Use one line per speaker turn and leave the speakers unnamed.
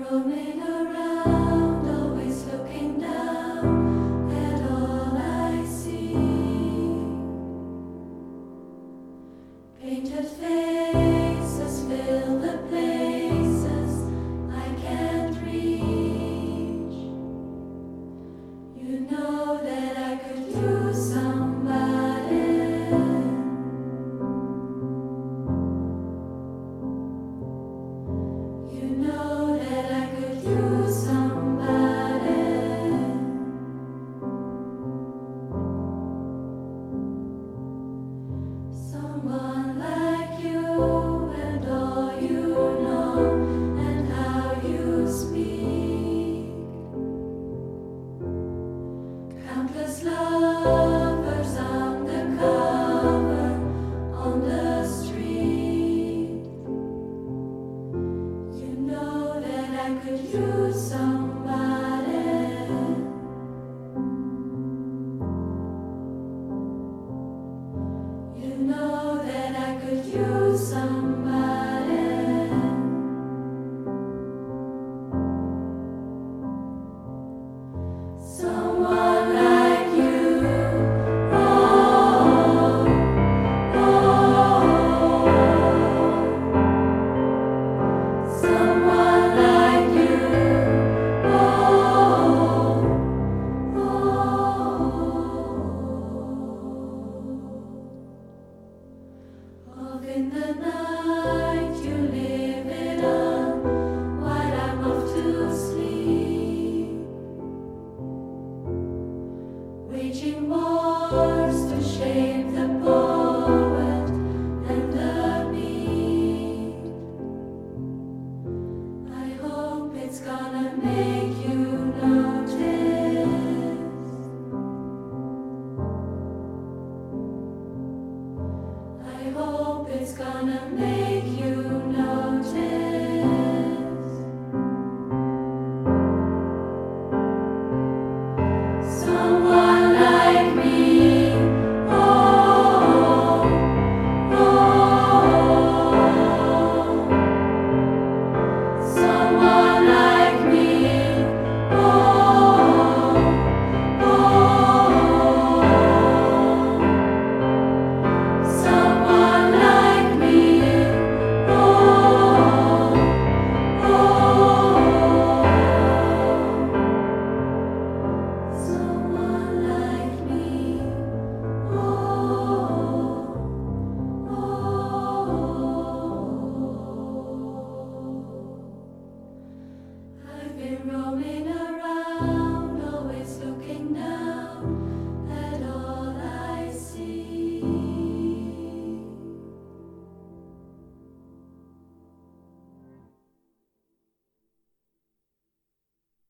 Roaming around, always looking down at all I see. Painted faces fill the places I can't reach. You know that I could use somebody. You know that I could use somebody. Someone like you and all you know and how you speak. Countless lovers undercover on the street. You know that I could use somebody. You know that I could use somebody. Someone like you. Oh, oh. Someone like you. Oh, oh. Off in the night, you leave it on while I'm off to sleep. Waging wars to shape the poet and the beat. I hope it's gonna make you notice. I hope it's gonna make you